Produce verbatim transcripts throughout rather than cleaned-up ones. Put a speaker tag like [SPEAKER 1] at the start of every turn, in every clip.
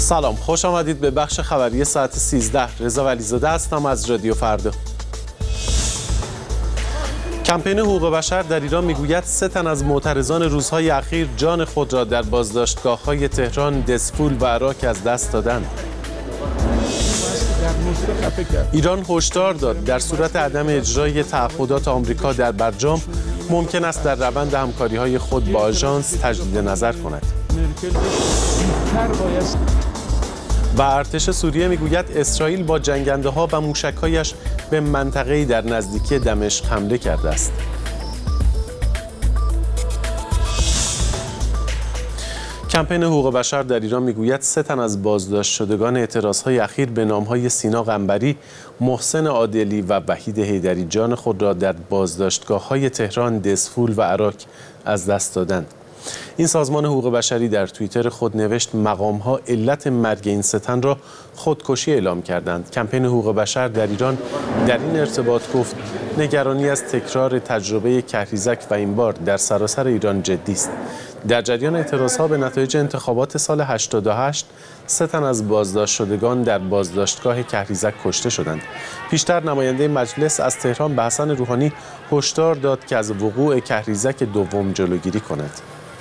[SPEAKER 1] سلام، خوش آمدید به بخش خبری ساعت سیزده. رضا ولیزاده هستم از رادیو فردا. کمپین حقوق بشر در ایران میگوید سه تن از معترضان روزهای اخیر جان خود را در بازداشتگاه‌های تهران، دسفول و عراق از دست دادند. ایران هشدار داد در صورت عدم اجرای تعهدات آمریکا در برجام ممکن است در روند همکاری‌های خود با آژانس تجدید نظر کند. و ارتش سوریه میگوید اسرائیل با جنگنده‌ها و موشک‌هایش به منطقه‌ای در نزدیکی دمشق حمله کرده است. کمپین حقوق بشر در ایران میگوید سه تن از بازداشت شدگان اعتراضهای اخیر به نام‌های سینا قنبری، محسن عادلی و وحید حیدری جان خود را در بازداشتگاه‌های تهران، دسفول و عراق از دست دادند. این سازمان حقوق بشری در توییتر خود نوشت مقام‌ها علت مرگ این سه تن را خودکشی اعلام کردند. کمپین حقوق بشر در ایران در این ارتباط گفت نگرانی از تکرار تجربه کهریزک و این بار در سراسر ایران جدی است. در جریان اعتراضها به نتایج انتخابات سال هشتاد و هشت سه تن از بازداشت شدگان در بازداشتگاه کهریزک کشته شدند. پیشتر نماینده مجلس از تهران به حسن روحانی هشدار داد که از وقوع کهریزک دوم جلوگیری کند.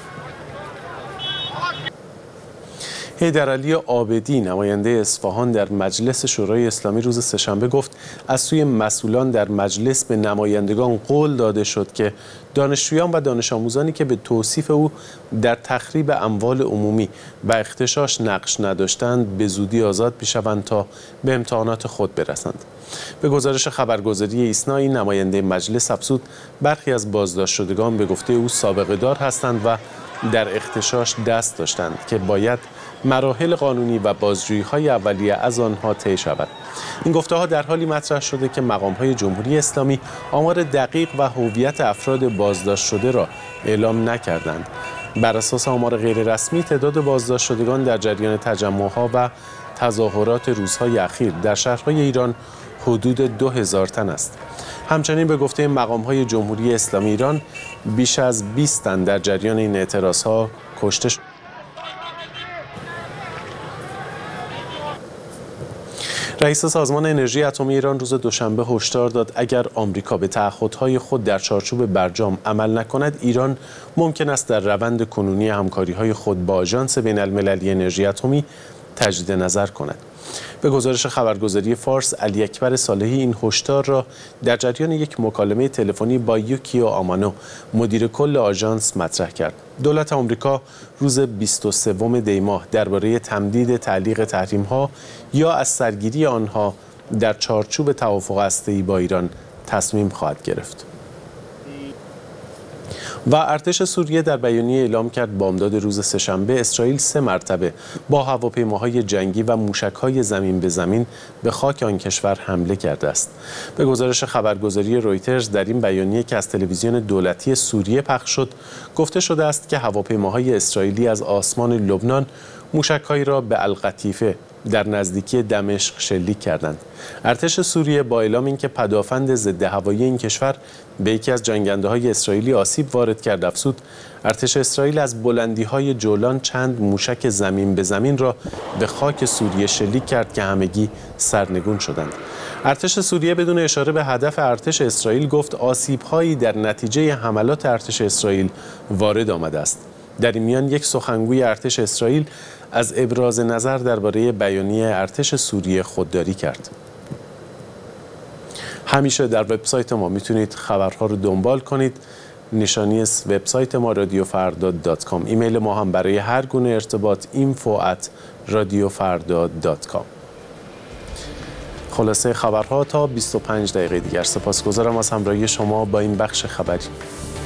[SPEAKER 1] حیدرعلی عابدی نماینده اصفهان در مجلس شورای اسلامی روز سه‌شنبه گفت از سوی مسئولان در مجلس به نمایندگان قول داده شد که دانشجویان و دانش آموزانی که به توصیف او در تخریب اموال عمومی و اغتشاش نقش نداشتند به زودی آزاد بشوند تا به امتحانات خود برسند. به گزارش خبرگزاری ایسنا نماینده مجلس افزود برخی از بازداشت شدگان به گفته او سابقه دار هستند و در اغتشاش دست داشتند که باید مراحل قانونی و بازجویی‌های اولیه از آنها طی شود. این گفته‌ها در حالی مطرح شده که مقام‌های جمهوری اسلامی آمار دقیق و هویت افراد بازداشت شده را اعلام نکردند. بر اساس آمار غیررسمی تعداد بازداشت شدگان در جریان تجمع‌ها و تظاهرات روزهای اخیر در شهرهای ایران حدود دو هزار تن است. همچنین به گفته مقام‌های جمهوری اسلامی ایران بیش از بیست تن در جریان این اعتراض‌ها کشته شد. رئیس سازمان انرژی اتمی ایران روز دوشنبه هشدار داد اگر آمریکا به تعهدهای خود در چارچوب برجام عمل نکند، ایران ممکن است در روند کنونی همکاری‌های خود با آژانس بین‌المللی انرژی اتمی تجدید نظر کند. به گزارش خبرگزاری فارس، علی اکبر صالحی این هشدار را در جریان یک مکالمه تلفنی با یوکیو آمانو، مدیر کل آژانس، مطرح کرد. دولت آمریکا روز بیست و سوم دی ماه درباره تمدید تعلیق تحریم‌ها یا از سرگیری آنها در چارچوب توافق هسته‌ای با ایران تصمیم خواهد گرفت. و ارتش سوریه در بیانیه اعلام کرد بامداد روز سه‌شنبه اسرائیل سه مرتبه با هواپیماهای جنگی و موشک‌های زمین به زمین به خاک آن کشور حمله کرده است. به گزارش خبرگزاری رویترز در این بیانیه که از تلویزیون دولتی سوریه پخش شد، گفته شده است که هواپیماهای اسرائیلی از آسمان لبنان موشک‌هایی را به القطیفه در نزدیکی دمشق شلیک کردند. ارتش سوریه با اعلام اینکه پدافند ضد هوایی این کشور به یکی از جنگنده‌های اسرائیلی آسیب وارد کرد افزود ارتش اسرائیل از بلندی‌های جولان چند موشک زمین به زمین را به خاک سوریه شلیک کرد که همگی سرنگون شدند. ارتش سوریه بدون اشاره به هدف ارتش اسرائیل گفت آسیب‌هایی در نتیجه حملات ارتش اسرائیل وارد آمده است. در این میان یک سخنگوی ارتش اسرائیل از ابراز نظر درباره بیانیه ارتش سوریه خودداری کرد. همیشه در وبسایت ما میتونید خبرها رو دنبال کنید. نشانی وبسایت ما رادیو فردا دات کام. ایمیل ما هم برای هر گونه ارتباط اینفو ات رادیو فردا دات کام. خلاصه خبرها تا بیست و پنج دقیقه دیگر. سپاسگزارم از همراهی شما با این بخش خبری.